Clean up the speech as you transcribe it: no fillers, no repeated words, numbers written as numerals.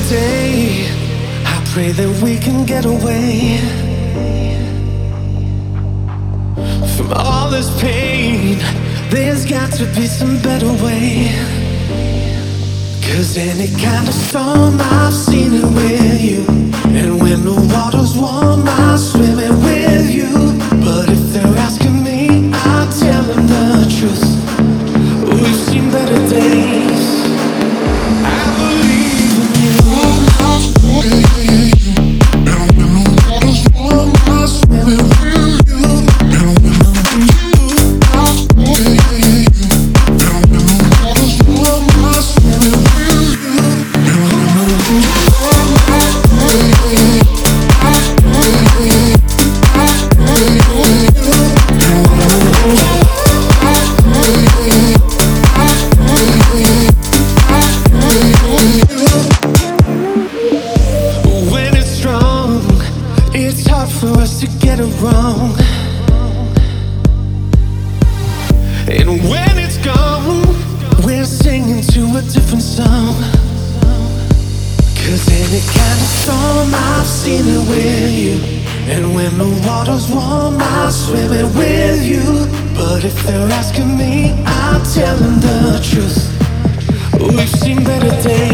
day. I pray that we can get away from all this pain. There's got to be some better way. 'Cause any kind of storm, I've seen it with you. And when the water's warm, I'll swim it with you. But if they're asking me, I'll tell them the truth. We've seen better days. I believe in you. And when the water's warm, I'll swim it with you. And when the water's warm, I'll swim it with you. When it's strong, it's hard for us to get it wrong. And when it's gone, we're singing to a different song. 'Cause any kind of storm, I've seen it with you. And when the water's warm, I'll swim it with you. But if they're asking me, I'll tell them the truth. We've seen better days.